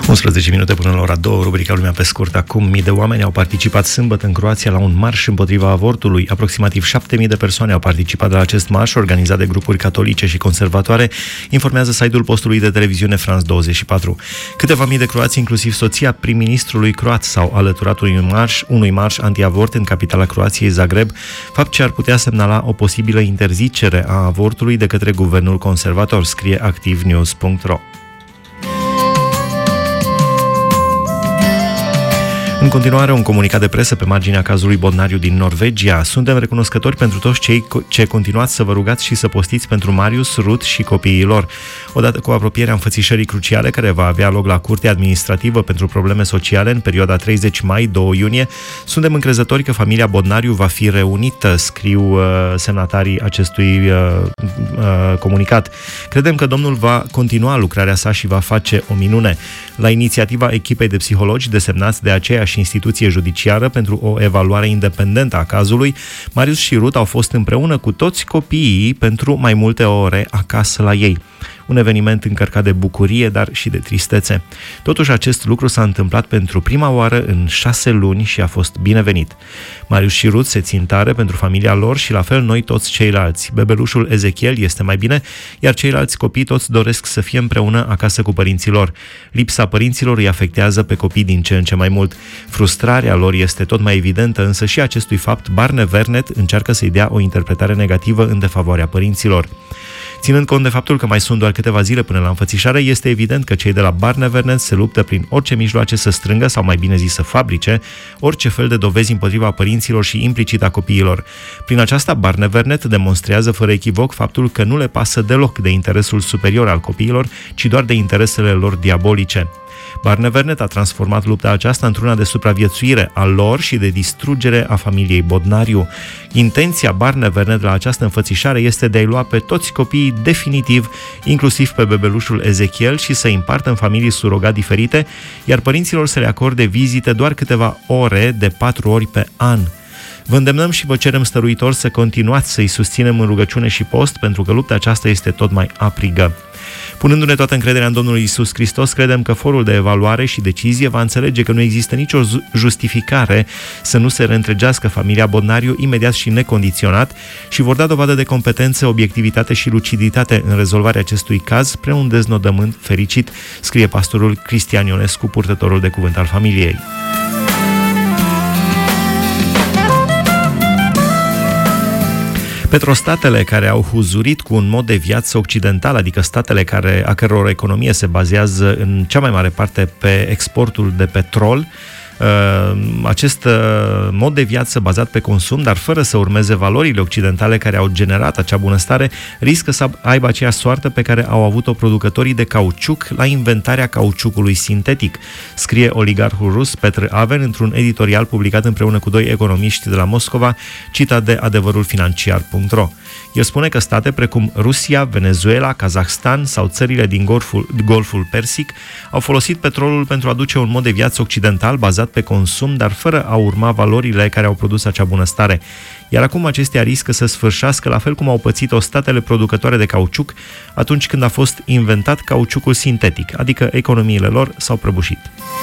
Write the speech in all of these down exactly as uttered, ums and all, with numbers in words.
unsprezece minute până la ora două, rubrica Lumea pe scurt. Acum, mii de oameni au participat sâmbătă în Croația la un marș împotriva avortului. Aproximativ șapte mii de persoane au participat la acest marș, organizat de grupuri catolice și conservatoare, informează site-ul postului de televiziune France douăzeci și patru. Câteva mii de croați, inclusiv soția prim-ministrului croat, s-au alăturat unui marș, unui marș anti-avort în capitala Croației, Zagreb, fapt ce ar putea semnala o posibilă interzicere a avortului de către guvernul conservator, scrie activ news punct ro. În continuare, un comunicat de presă pe marginea cazului Bodnariu din Norvegia. Suntem recunoscători pentru toți cei ce continuați să vă rugați și să postiți pentru Marius, Ruth și copiii lor. Odată cu apropierea înfățișării cruciale care va avea loc la Curtea Administrativă pentru Probleme Sociale în perioada treizeci mai - doi iunie, suntem încrezători că familia Bodnariu va fi reunită, scriu uh, semnatarii acestui uh, uh, comunicat. Credem că Domnul va continua lucrarea sa și va face o minune. La inițiativa echipei de psihologi desemnați de aceeași instituție judiciară pentru o evaluare independentă a cazului, Marius și Ruth au fost împreună cu toți copiii pentru mai multe ore acasă la ei. Un eveniment încărcat de bucurie, dar și de tristețe. Totuși, acest lucru s-a întâmplat pentru prima oară în șase luni și a fost binevenit. Marius și Ruth se țin tare pentru familia lor și la fel noi toți ceilalți. Bebelușul Ezechiel este mai bine, iar ceilalți copii toți doresc să fie împreună acasă cu părinții lor. Lipsa părinților îi afectează pe copii din ce în ce mai mult. Frustrarea lor este tot mai evidentă, însă și acestui fapt Barne Vernet încearcă să-i dea o interpretare negativă în defavoarea părinților. Ținând cont de faptul că mai sunt doar câteva zile până la înfățișare, este evident că cei de la Barne Vernet se luptă prin orice mijloace să strângă, sau mai bine zis să fabrice, orice fel de dovezi împotriva părinților și implicit a copiilor. Prin aceasta, Barne Vernet demonstrează fără echivoc faptul că nu le pasă deloc de interesul superior al copiilor, ci doar de interesele lor diabolice. Barne Vernet a transformat lupta aceasta într-una de supraviețuire a lor și de distrugere a familiei Bodnariu. Intenția Barne Vernet la această înfățișare este de a-i lua pe toți copiii definitiv, inclusiv pe bebelușul Ezechiel, și să-i împartă în familii surogat diferite, iar părinților să le acorde vizite doar câteva ore de patru ori pe an. Vă îndemnăm și vă cerem stăruitor să continuați să-i susținem în rugăciune și post, pentru că lupta aceasta este tot mai aprigă. Punându-ne toată încrederea în Domnul Iisus Hristos, credem că forul de evaluare și decizie va înțelege că nu există nicio justificare să nu se reîntregească familia Bodnariu imediat și necondiționat și vor da dovadă de competență, obiectivitate și luciditate în rezolvarea acestui caz spre un deznodământ fericit, scrie pastorul Cristian Ionescu, purtătorul de cuvânt al familiei. Petrostatele care au huzurit cu un mod de viață occidental, adică statele care, a căror economie se bazează în cea mai mare parte pe exportul de petrol, acest mod de viață bazat pe consum, dar fără să urmeze valorile occidentale care au generat acea bunăstare, riscă să aibă aceeași soartă pe care au avut-o producătorii de cauciuc la inventarea cauciucului sintetic, scrie oligarhul rus Petr Aven într-un editorial publicat împreună cu doi economiști de la Moscova, citat de adevărul financiar punct ro. El spune că state precum Rusia, Venezuela, Kazahstan sau țările din Golful, Golful Persic au folosit petrolul pentru a duce un mod de viață occidental bazat pe consum, dar fără a urma valorile care au produs acea bunăstare. Iar acum acestea riscă să sfârșească la fel cum au pățit-o statele producătoare de cauciuc atunci când a fost inventat cauciucul sintetic, adică economiile lor s-au prăbușit.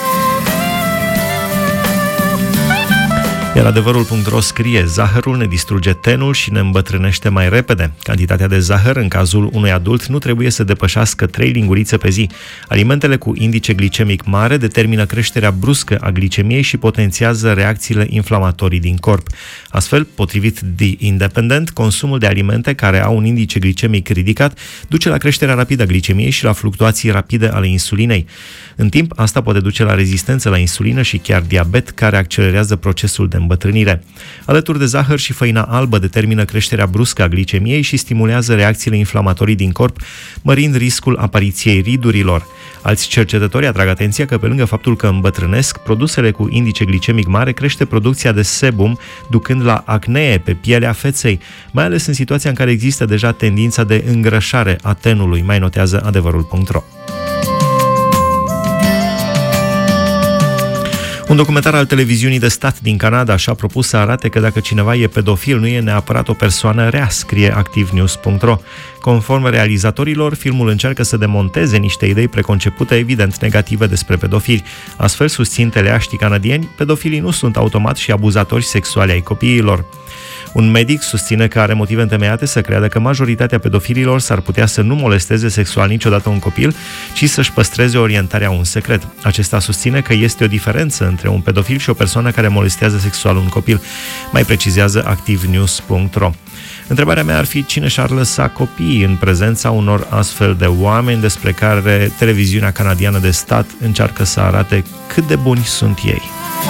Iar adevărul punct ro scrie: zahărul ne distruge tenul și ne îmbătrânește mai repede. Cantitatea de zahăr în cazul unui adult nu trebuie să depășească trei lingurițe pe zi. Alimentele cu indice glicemic mare determină creșterea bruscă a glicemiei și potențiază reacțiile inflamatorii din corp. Astfel, potrivit The Independent, consumul de alimente care au un indice glicemic ridicat duce la creșterea rapidă a glicemiei și la fluctuații rapide ale insulinei. În timp, asta poate duce la rezistență la insulină și chiar diabet, care accelerează procesul de îmbătrânire. Alături de zahăr și făina albă determină creșterea bruscă a glicemiei și stimulează reacțiile inflamatorii din corp, mărind riscul apariției ridurilor. Alți cercetători atrag atenția că, pe lângă faptul că îmbătrânesc, produsele cu indice glicemic mare crește producția de sebum, ducând la acnee pe pielea feței, mai ales în situația în care există deja tendința de îngrășare a tenului, mai notează adevărul punct ro. Un documentar al televiziunii de stat din Canada și-a propus să arate că dacă cineva e pedofil, nu e neapărat o persoană rea, scrie activ news punct ro. Conform realizatorilor, filmul încearcă să demonteze niște idei preconcepute, evident negative despre pedofili. Astfel, susțin teleaștii canadieni, pedofilii nu sunt automat și abuzatori sexuali ai copiilor. Un medic susține că are motive întemeiate să creadă că majoritatea pedofililor s-ar putea să nu molesteze sexual niciodată un copil, ci să-și păstreze orientarea un secret. Acesta susține că este o diferență între un pedofil și o persoană care molestează sexual un copil, mai precizează activ news punct ro. Întrebarea mea ar fi cine și-ar lăsa copiii în prezența unor astfel de oameni despre care televiziunea canadiană de stat încearcă să arate cât de buni sunt ei.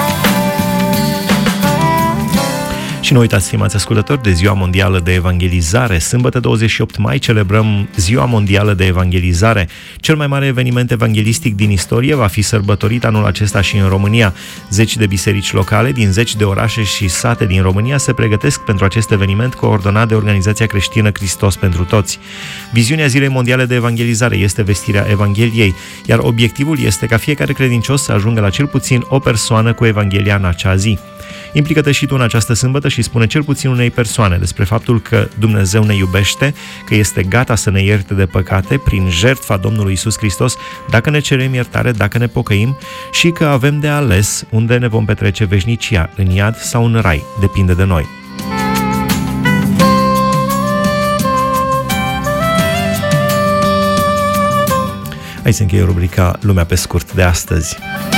Și nu uitați, stimați ascultători, de Ziua Mondială de Evangelizare. Sâmbătă douăzeci și opt mai celebrăm Ziua Mondială de Evangelizare. Cel mai mare eveniment evanghelistic din istorie va fi sărbătorit anul acesta și în România. Zeci de biserici locale din zeci de orașe și sate din România se pregătesc pentru acest eveniment coordonat de organizația creștină Hristos pentru Toți. Viziunea Zilei Mondiale de Evangelizare este vestirea Evangheliei, iar obiectivul este ca fiecare credincios să ajungă la cel puțin o persoană cu Evanghelia în acea zi. Implică-te și tu în această sâmbătă și spune cel puțin unei persoane despre faptul că Dumnezeu ne iubește, că este gata să ne ierte de păcate prin jertfa Domnului Iisus Hristos, dacă ne cerem iertare, dacă ne pocăim, și că avem de ales unde ne vom petrece veșnicia, în iad sau în rai, depinde de noi. Hai să încheie rubrica Lumea pe scurt de astăzi.